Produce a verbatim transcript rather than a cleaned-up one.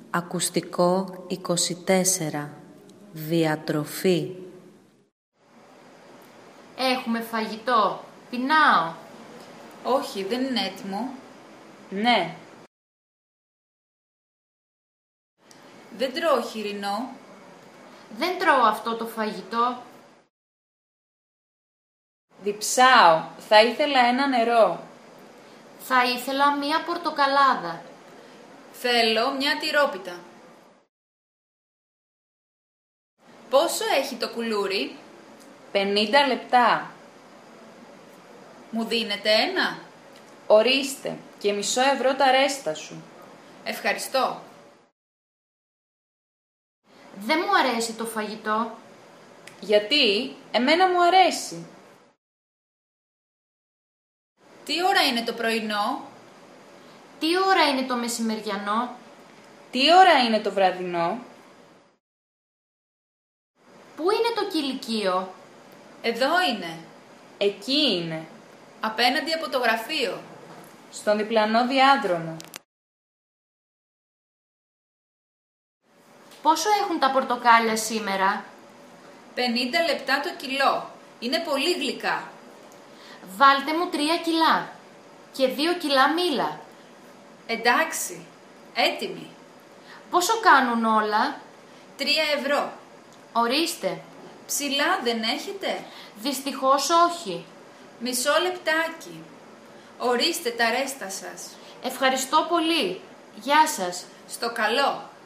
Ακουστικό είκοσι τέσσερα. Διατροφή. Έχουμε φαγητό. Πεινάω. Όχι, δεν είναι έτοιμο. Ναι. Δεν τρώω χοιρινό. Δεν τρώω αυτό το φαγητό. Διψάω. Θα ήθελα ένα νερό. Θα ήθελα μία πορτοκαλάδα. Θέλω μια τυρόπιτα. Πόσο έχει το κουλούρι? πενήντα λεπτά. Μου δίνετε ένα? Ορίστε, και μισό ευρώ τα ρέστα σου. Ευχαριστώ. Δεν μου αρέσει το φαγητό. Γιατί? Εμένα μου αρέσει. Τι ώρα είναι το πρωινό? Τι ώρα είναι το μεσημεριανό? Τι ώρα είναι το βραδινό? Πού είναι το κηλικείο? Εδώ είναι. Εκεί είναι. Απέναντι από το γραφείο. Στον διπλανό διάδρομο. Πόσο έχουν τα πορτοκάλια σήμερα? πενήντα λεπτά το κιλό. Είναι πολύ γλυκά. Βάλτε μου τρία κιλά και δύο κιλά μήλα. Εντάξει, έτοιμη. Πόσο κάνουν όλα? Τρία ευρώ. Ορίστε. Ψηλά δεν έχετε? Δυστυχώς όχι. Μισό λεπτάκι. Ορίστε τα ρέστα σας. Ευχαριστώ πολύ. Γεια σας. Στο καλό.